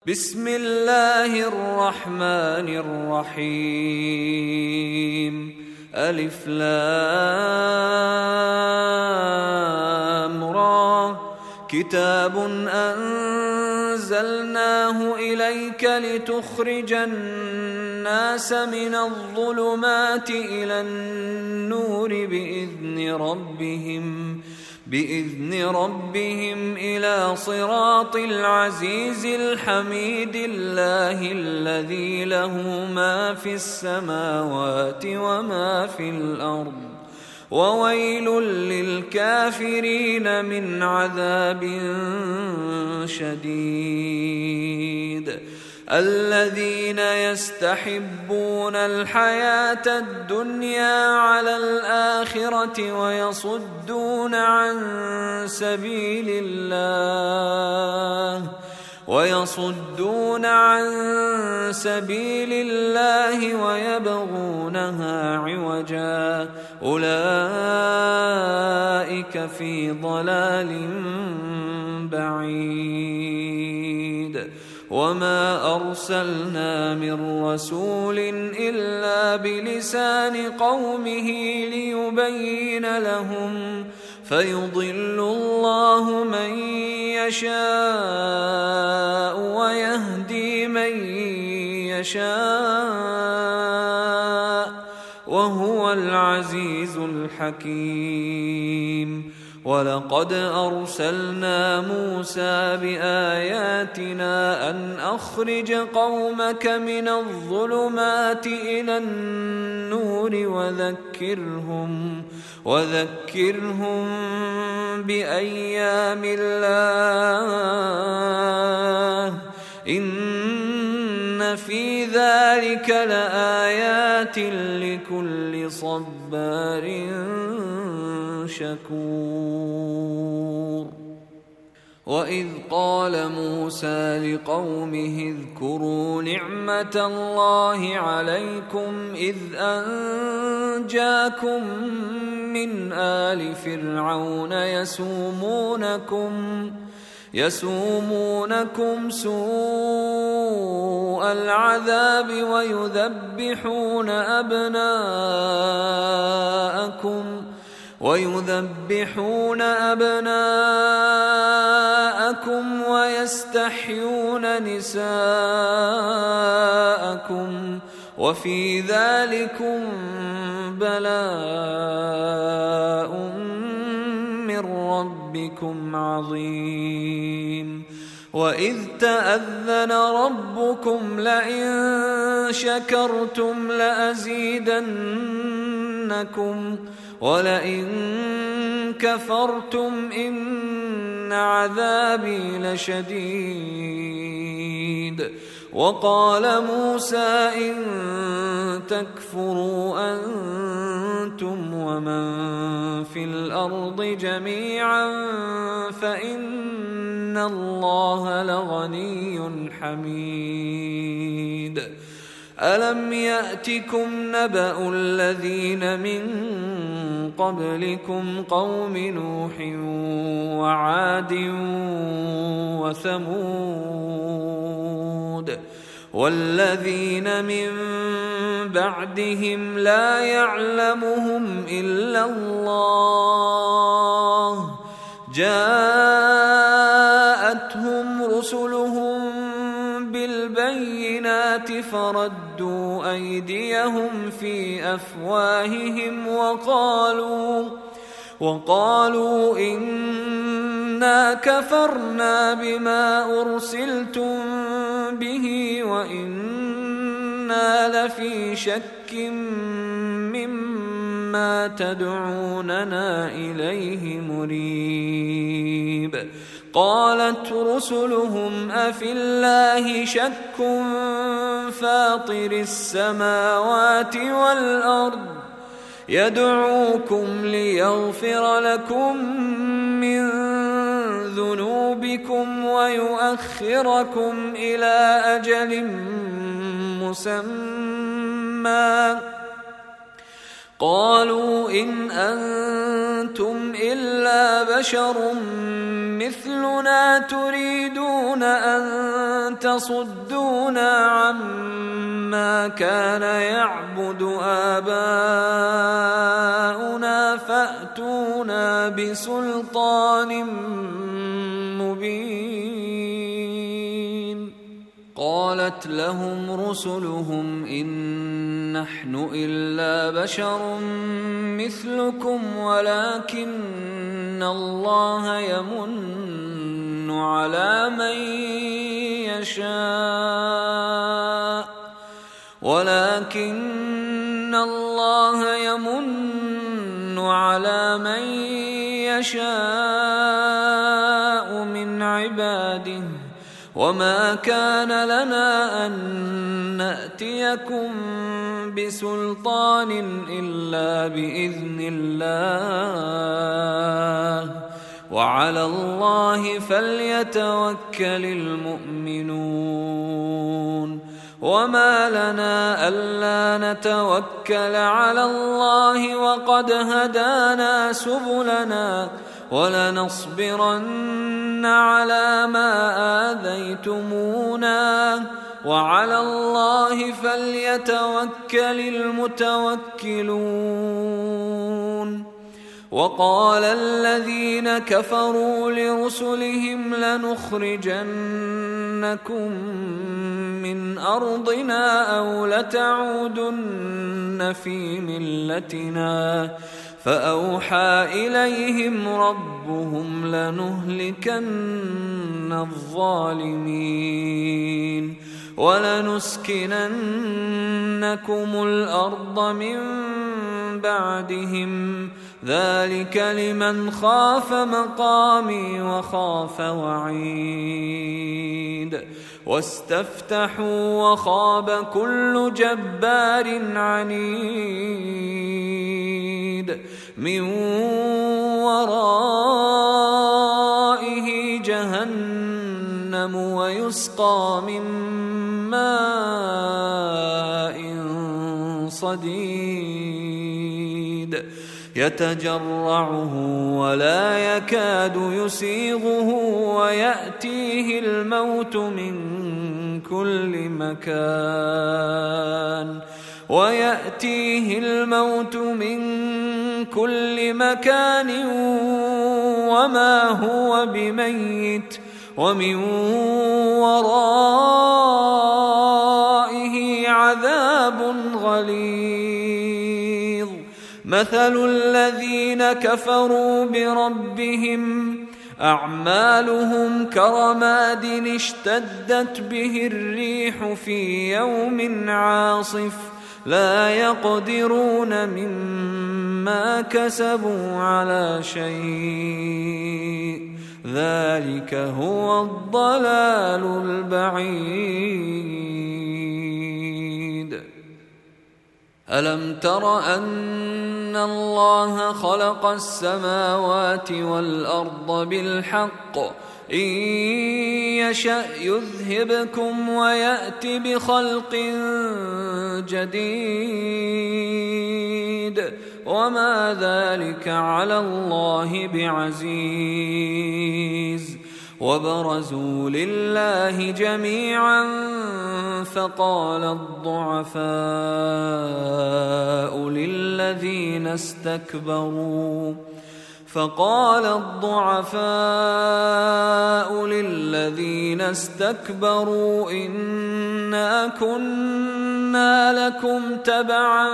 بسم الله الرحمن الرحيم. ألف لام را. كتاب أنزلناه إليك لتخرج الناس من الظلمات إلى النور بإذن ربهم إلى صراط العزيز الحميد الله الذي له ما في السماوات وما في الأرض وويل للكافرين من عذاب شديد. الذين يستحبون الحياة الدنيا على الآخرة ويصدون عن سبيل الله ويبغونها عوجا أولئك في ضلال بعيد. وما أرسلنا من رسول إلا بلسان قومه ليبين لهم فيضل الله من يشاء ويهدي من يشاء وهو العزيز الحكيم. ولقد أرسلنا موسى بآياتنا أن أخرج قومك من الظلمات إلى النور وذكرهم بأيام الله إن في ذلك لآيات لكل صبار شكور. وإذ قال موسى لقومه اذكروا نعمة الله عليكم إذ أنجاكم من آل فرعون يسومونكم سوء العذاب ويذبحون أبناءكم ويستحيون نساءكم وفي ذلكم بلاء من ربكم عظيم. وإذ تأذن ربكم لئن شكرتم لأزيدنكم ولئن كفرتم إن عذابي لشديد. وقال موسى إن تكفروا أنتم ومن في الأرض جميعا فإن الله لغني حميد. ألم يأتكم نبأ الذين من قبلكم قوم نوح وعاد وثمود والذين من بعدهم لا يعلمهم إلا الله جاءتهم رسلهم بالبينات فردوا أيديهم في أفواههم وقالوا إنا كفرنا بما أرسلتم به وإنا لفي شك مما تدعوننا إليه مريب. قالت رسلهم أفي الله شك فاطر السماوات والأرض يدعوكم ليغفر لكم من ذنوبكم ويؤخركم إلى أجل مسمى قالوا إن أنتم إلا بشر مثلنا تريدون أن تصدونا عما كان يعبد آباؤنا فأتونا بسلطان مبين. قالت لهم رسلهم إن نحن إلا بشر مثلكم ولكن الله يمن على من يشاء من عباده وما كان لنا أن نأتيكم بسلطان إلا بإذن الله وعلى الله فليتوكل المؤمنون. وما لنا ألا نتوكل على الله وقد هدانا سبلنا ولنصبرن على ما آذيتمونا وعلى الله فليتوكل المتوكلون. وقال الذين كفروا لرسلهم لنخرجنكم من أرضنا أو لتعودن في ملتنا فأوحى إليهم ربهم لنهلكن الظالمين ولنسكننكم الأرض من بعدهم ذلك لمن خاف مقامي وخاف وعيد. واستفتحوا وخاب كل جبار عنيد من ورائه جهنم ويسقى من ماء صديد يتجرعه ولا يكاد يسيغه ويأتيه الموت من كل مكان وما هو بميت ومن ورائه عذاب غليظ. مثل الذين كفروا بربهم أعمالهم كرماد اشتدت به الريح في يوم عاصف لا يقدرون مما كسبوا على شيء ذلك هو الضلال البعيد. ألم تر أن الله خلق السماوات والأرض بالحق إن يشأ يذهبكم ويأت بخلق جديد وما ذلك على الله بعزيز. وبرزوا لله جميعا فقال الضعفاء للذين استكبروا إنا كنا لكم تبعا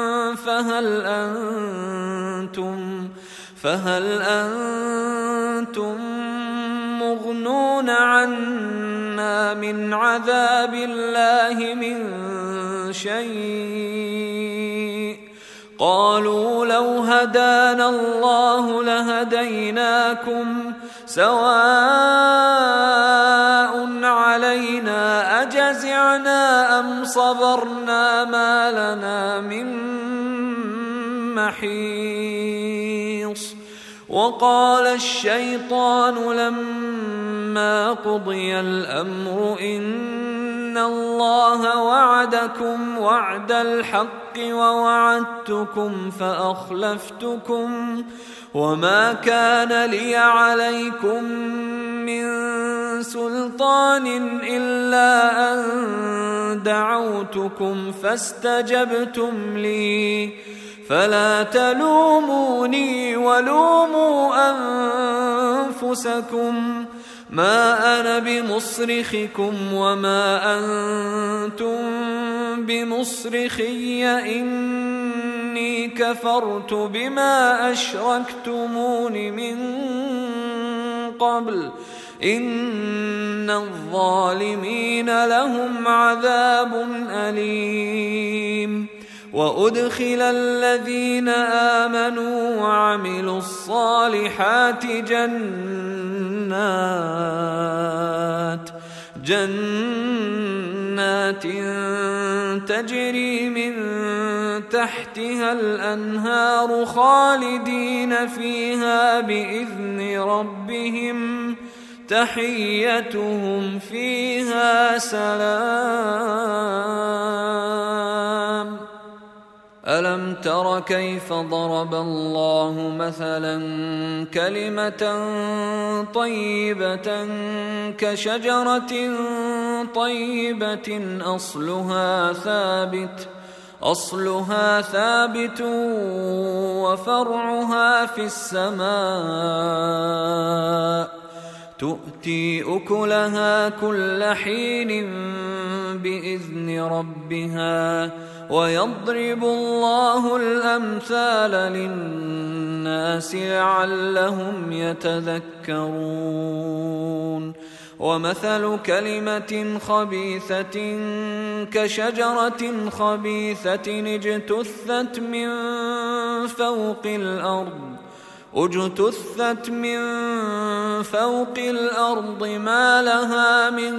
فهل أنتم مغنون عنا من عذاب الله من شيء قالوا لو هدانا الله لهديناكم سواء علينا أجزعنا أم صبرنا ما لنا من محيص. وقال الشيطان لما قضي الأمر إن إن الله وعدكم وعد الحق ووعدتكم فأخلفتكم وما كان لي عليكم من سلطان إلا أن دعوتكم فاستجبتم لي فلا تلوموني ولوموا أنفسكم ما أنا بمصرخكم وما أنتم بمصرخي إني كفرت بما أشركتمون من قبل إن الظالمين لهم عذاب أليم وأدخل الذين آمنوا وعملوا الصالحات جنات تجري من تحتها الأنهار خالدين فيها بإذن ربهم تحيتهم فيها سلام. ألم تر كيف ضرب الله مثلا كلمة طيبة كشجرة طيبة أصلها ثابت وفرعها في السماء تؤتي أكلها كل حين بإذن ربها ويضرب الله الأمثال للناس لعلهم يتذكرون ومثل كلمة خبيثة كشجرة خبيثة اجتثت من فوق الأرض ما لها من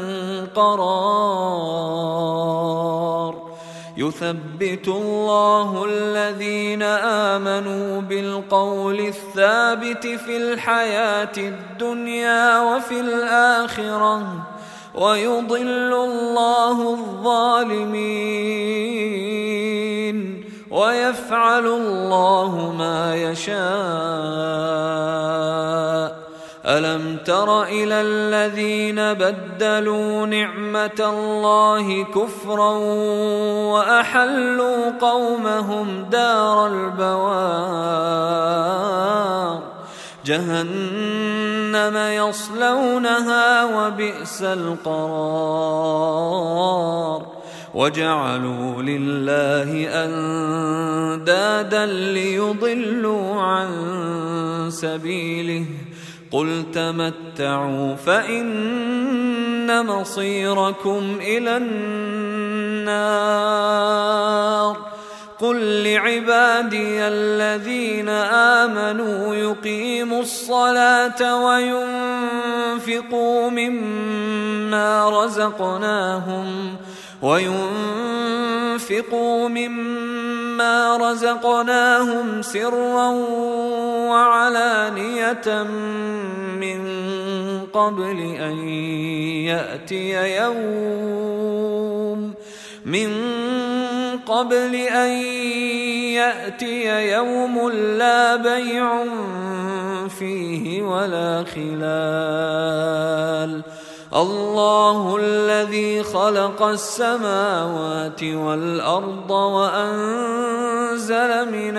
قرار يثبت الله الذين آمنوا بالقول الثابت في الحياة الدنيا وفي الآخرة ويضل الله الظالمين ويفعل الله ما يشاء. ألم تر إلى الذين بدلوا نعمة الله كفرا وأحلوا قومهم دار البوار جهنم يصلونها وبئس القرار وجعلوا لله أندادا ليضلوا عن سبيله قل تمتعوا فإن مصيركم إلى النار قل لعبادي الذين آمنوا يقيموا الصلاة وينفقوا مما رزقناهم سرا وعلانية من قبل أن يأتي يوم لا بيع فيه ولا خلال الله الذي خلق السماوات والأرض وأنزل من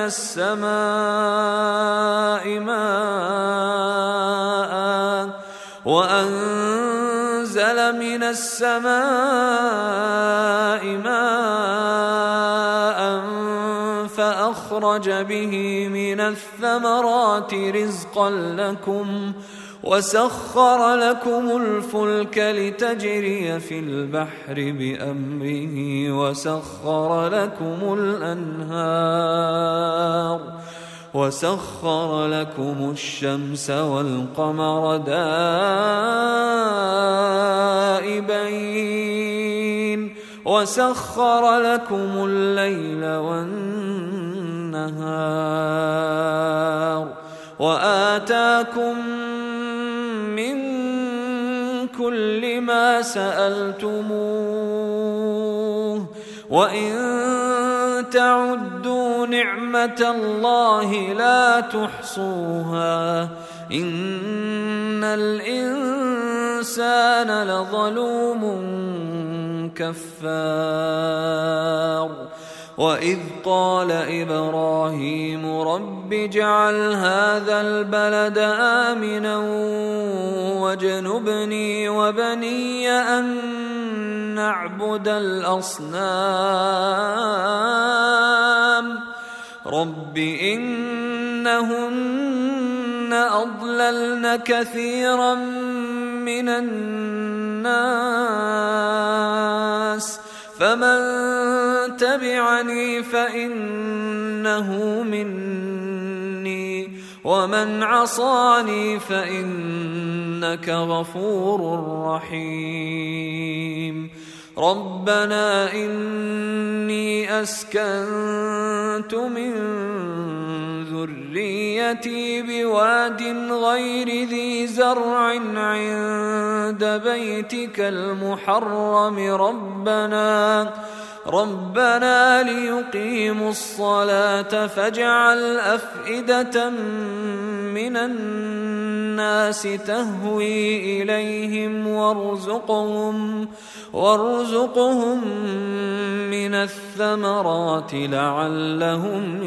السماء ماء فأخرج به من الثمرات رزقا لكم وسخر لكم الفلك لتجري في البحر بأمره وسخر لكم الشمس والقمر دائبين وسخر لكم الليل وآتاكم من كل ما سألتموه وإن تعدوا نعمة الله لا تحصوها إن الإنسان لظلوم كفار وإذ قال إبراهيم رب اجعل هذا البلد آمنا واجنبني وبني أن نعبد الأصنام رب إنهن أضللن كثيرا من الناس فمن تبعني فإنه مني ومن عصاني فإنك غفور رحيم ربنا إني أسكنت من ذريتي بواد غير ذي زرع عند بيتك المحرم ربنا ليقيموا الصلاة فاجعل أفئدة من الناس تهوي إليهم وارزقهم من الثمرات لعلهم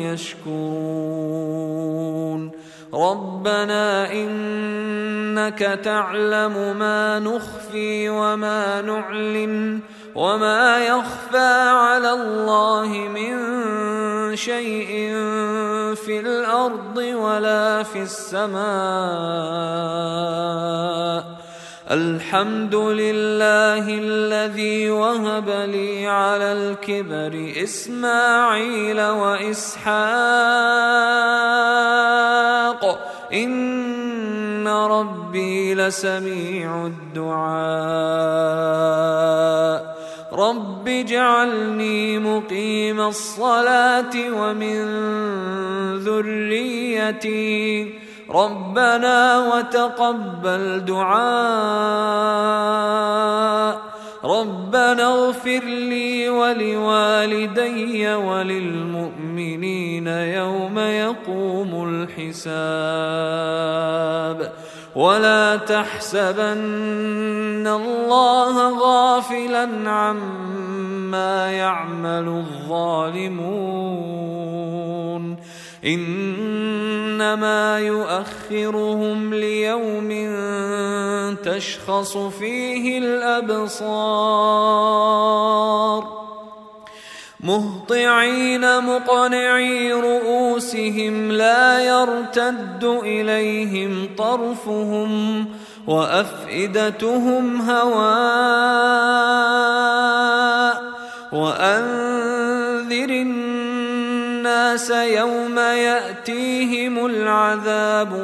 يشكرون ربنا إنك تعلم ما نخفي وما نعلن وما يخفى على الله من شيء في الأرض ولا في السماء الحمد لله الذي وهب لي على الكبر إسماعيل وإسحاق إن ربي لسميع الدعاء رب اجعلني مقيم الصلاة ومن ذريتي ربنا وتقبل دعاء ربنا اغفر لي ولوالدي وللمؤمنين يوم يقوم الحساب ولا تحسبن الله غافلا عما يعمل الظالمون إنما يؤخرهم ليوم تشخص فيه الأبصار مهطعين مقنعي رؤوسهم لا يرتد إليهم طرفهم وأفئدتهم هواء وأنذر الناس يوم يأتيهم العذاب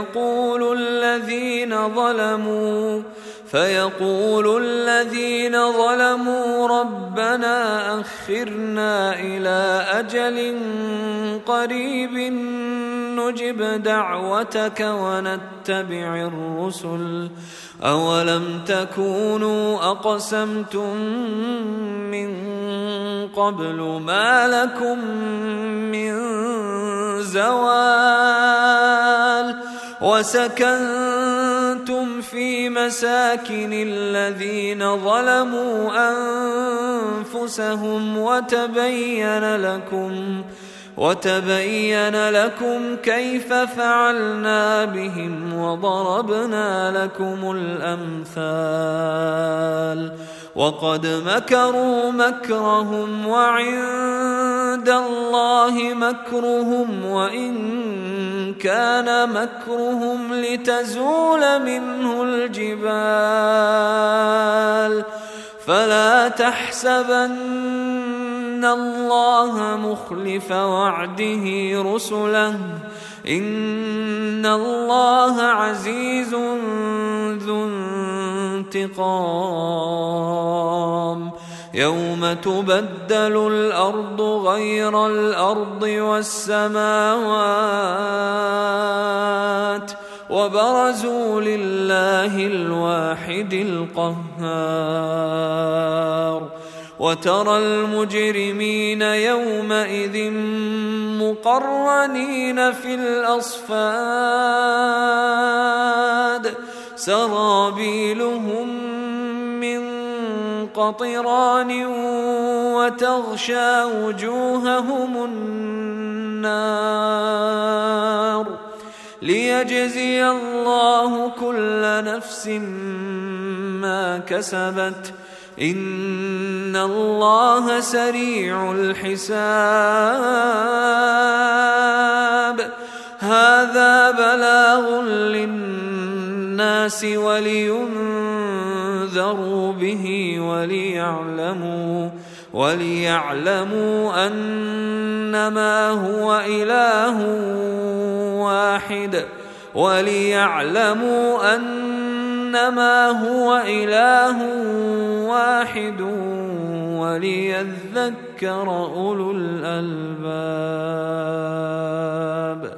فيقول الذين ظلموا ربنا أخرنا إلى أجل قريب نجب دعوتك ونتبع الرسل أولم تكونوا أقسمتم من قبل ما لكم من زوال وسكنتم في مساكن الذين ظلموا أنفسهم وتبين لكم كيف فعلنا بهم وضربنا لكم الأمثال وقد مكروا مكرهم وعند الله مكرهم وإن كان مكرهم لتزول منه الجبال فلا تحسبن الله مخلف وعده رسله إن الله عزيز ذو انتقام يوم تبدل الأرض غير الأرض والسماوات وبرزوا لله الواحد القهار وترى المجرمين يومئذ مقرنين في الأصفاد سرابيلهم من قطران وتغشى وجوههم النار ليجزي الله كل نفس ما كسبت إن الله سريع الحساب هذا بلاغ للناس ولينذروا به وليعلموا أنما هو إله واحد وليذكر أولو الألباب.